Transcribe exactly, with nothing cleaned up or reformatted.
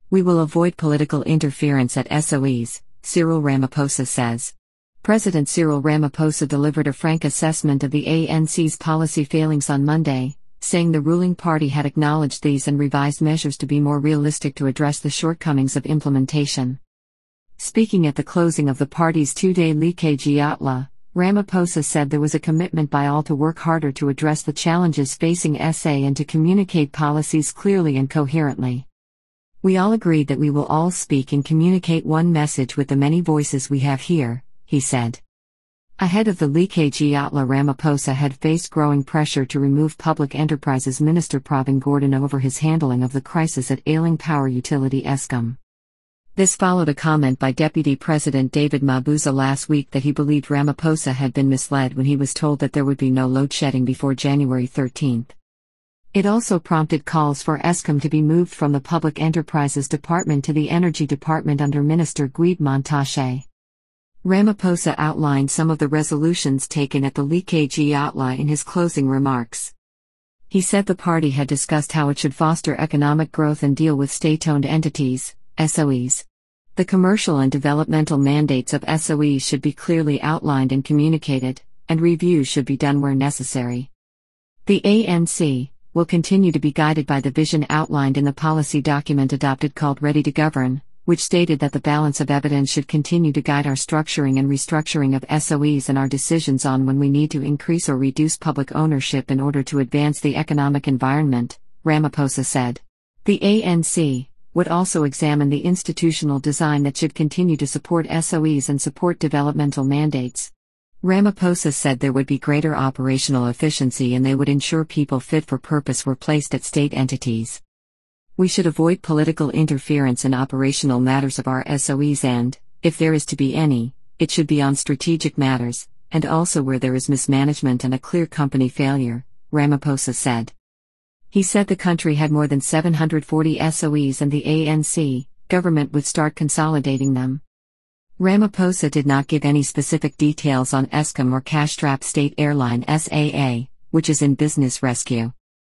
We will avoid political interference at S O Es, Cyril Ramaphosa says. President Cyril Ramaphosa delivered a frank assessment of the A N C's policy failings on Monday, saying the ruling party had acknowledged these and revised measures to be more realistic to address the shortcomings of implementation. Speaking at the closing of the party's two-day Leakage Yatla, Ramaphosa said there was a commitment by all to work harder to address the challenges facing S A and to communicate policies clearly and coherently. We all agreed that we will all speak and communicate one message with the many voices we have here, he said. Ahead of the Leakage Yatla, Ramaphosa had faced growing pressure to remove Public Enterprises Minister Pravin Gordhan over his handling of the crisis at ailing power utility Eskom. This followed a comment by Deputy President David Mabuza last week that he believed Ramaphosa had been misled when he was told that there would be no load shedding before January thirteenth. It also prompted calls for Eskom to be moved from the Public Enterprises Department to the Energy Department under Minister Guy Montashe. Ramaphosa outlined some of the resolutions taken at the Leakage Yatla in his closing remarks. He said the party had discussed how it should foster economic growth and deal with state-owned entities, S O Es. The commercial and developmental mandates of S O Es should be clearly outlined and communicated, and reviews should be done where necessary. The A N C will continue to be guided by the vision outlined in the policy document adopted called Ready to Govern, which stated that the balance of evidence should continue to guide our structuring and restructuring of S O Es and our decisions on when we need to increase or reduce public ownership in order to advance the economic environment, Ramaphosa said. The A N C would also examine the institutional design that should continue to support S O Es and support developmental mandates. Ramaphosa said there would be greater operational efficiency and they would ensure people fit for purpose were placed at state entities. We should avoid political interference in operational matters of our S O Es and, if there is to be any, it should be on strategic matters, and also where there is mismanagement and a clear company failure, Ramaphosa said. He said the country had more than seven hundred forty S O Es and the A N C government would start consolidating them. Ramaphosa did not give any specific details on Eskom or cash-strapped state airline S A A, which is in business rescue.